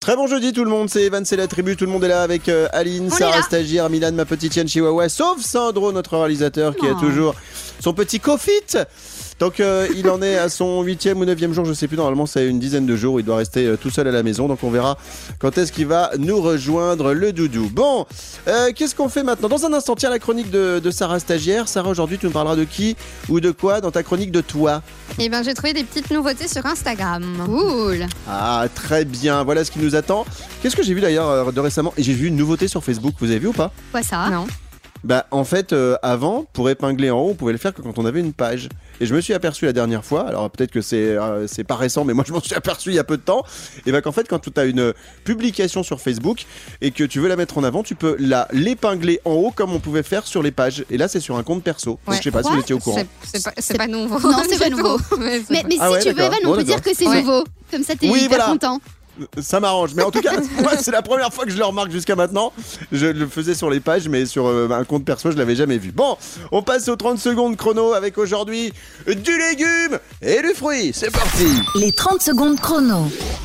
Très bon jeudi tout le monde, c'est Evan, c'est la tribu, tout le monde est là avec Aline, Sarah stagiaire, Milan, ma petite chienne chihuahua, sauf Sandro, notre réalisateur qui a toujours son petit co-fit. Donc il en est à son 8e ou 9e jour, je sais plus, normalement c'est une dizaine de jours, il doit rester tout seul à la maison, donc on verra quand est-ce qu'il va nous rejoindre le doudou. Bon, qu'est-ce qu'on fait maintenant ? Dans un instant, tiens la chronique de Sarah stagiaire. Sarah, aujourd'hui tu nous parleras de qui ou de quoi dans ta chronique de toi ? Eh ben j'ai trouvé des petites nouveautés sur Instagram. Cool. Ah très bien, voilà ce qui nous attend. Qu'est-ce que j'ai vu d'ailleurs de récemment ? Et j'ai vu une nouveauté sur Facebook, vous avez vu ou pas ? Quoi ça ? Non. Bah en fait avant pour épingler en haut on pouvait le faire que quand on avait une page et je me suis aperçu la dernière fois, alors peut-être que c'est pas récent mais moi je m'en suis aperçu il y a peu de temps, et bah qu'en fait quand tu as une publication sur Facebook et que tu veux la mettre en avant tu peux l'épingler en haut comme on pouvait faire sur les pages, et là c'est sur un compte perso. Donc je sais pas si vous étiez au courant. C'est pas nouveau. Non, c'est pas nouveau. Mais si tu veux Evan, on peut dire que c'est nouveau. Comme ça t'es hyper content. Ça m'arrange, mais en tout cas, moi, c'est la première fois que je le remarque jusqu'à maintenant. Je le faisais sur les pages, mais sur un compte perso, je l'avais jamais vu. Bon, on passe aux 30 secondes chrono avec aujourd'hui du légume et du fruit. C'est parti. Les 30 secondes chrono.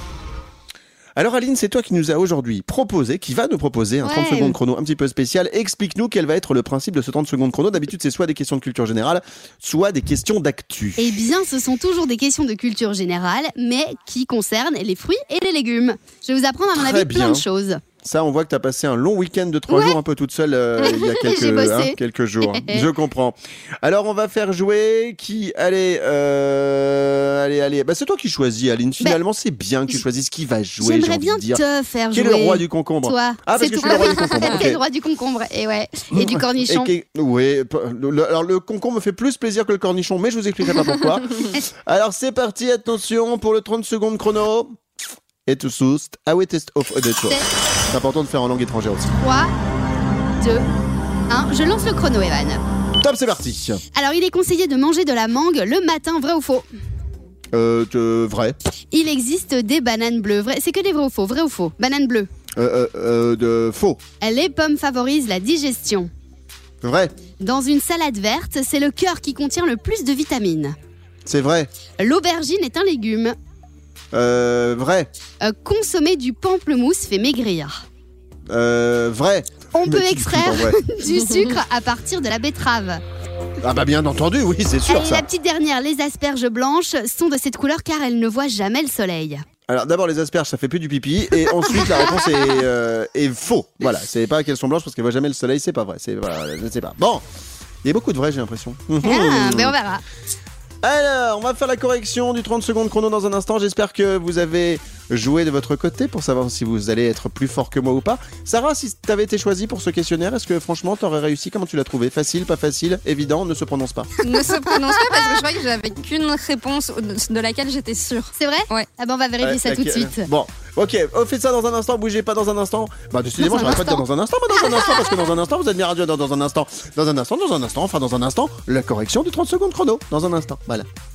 Alors Aline, c'est toi qui nous a aujourd'hui proposé, qui va nous proposer un 30 secondes chrono un petit peu spécial. Explique-nous quel va être le principe de ce 30 secondes chrono. D'habitude, c'est soit des questions de culture générale, soit des questions d'actu. Eh bien, ce sont toujours des questions de culture générale, mais qui concernent les fruits et les légumes. Je vais vous apprendre à mon avis plein de choses. Ça, on voit que tu as passé un long week-end de 3 jours un peu toute seule il y a quelques jours. Je comprends. Alors, on va faire jouer qui ? Allez. Bah, c'est toi qui choisis, Aline. Finalement, c'est bien que tu choisisses qui va jouer. J'aimerais bien te faire jouer. Qui est le roi du concombre ? Toi. Ah, parce que je suis le roi du concombre. T'es le roi du concombre. Et du cornichon. Oui. Alors, le concombre me fait plus plaisir que le cornichon, mais je vous expliquerai pas pourquoi. Alors, c'est parti. Attention pour le 30 secondes chrono. Et tout souste. Test of auditor. C'est important de faire en langue étrangère aussi. 3, 2, 1. Je lance le chrono, Evan. Top, c'est parti. Alors, il est conseillé de manger de la mangue le matin, vrai ou faux ? Vrai. Il existe des bananes bleues. Vrai. C'est que des vrais ou faux ? Vrai ou faux ? Banane bleue. Faux. Les pommes favorisent la digestion. Vrai. Dans une salade verte, c'est le cœur qui contient le plus de vitamines. C'est vrai. L'aubergine est un légume. Vrai. Consommer du pamplemousse fait maigrir. Vrai. On peut extraire du sucre à partir de la betterave. Ah bah bien entendu, oui, c'est sûr. Allez, ça. La petite dernière, les asperges blanches sont de cette couleur car elles ne voient jamais le soleil. Alors d'abord les asperges ça fait plus du pipi, et ensuite la réponse est faux. Voilà, c'est pas qu'elles sont blanches parce qu'elles voient jamais le soleil, c'est pas vrai. Je ne sais pas. Bon, il y a beaucoup de vrai, j'ai l'impression. Mais on verra. Alors, on va faire la correction du 30 secondes chrono dans un instant. J'espère que vous avez joué de votre côté pour savoir si vous allez être plus fort que moi ou pas. Sarah, si tu avais été choisie pour ce questionnaire, est-ce que franchement tu aurais réussi ? Comment tu l'as trouvé ? Facile, pas facile, évident, ne se prononce pas. Ne se prononce pas parce que je crois que j'avais qu'une réponse de laquelle j'étais sûre. C'est vrai ? Ouais. Ah ben on va vérifier ça tout de suite. Bon, ok, on fait ça dans un instant, bougez pas dans un instant. Bah décidément, j'arrête pas de dire dans un instant, mais dans un instant, parce que dans un instant, vous êtes bien radio dans un instant, la correction du 30 secondes chrono, dans un instant, voilà.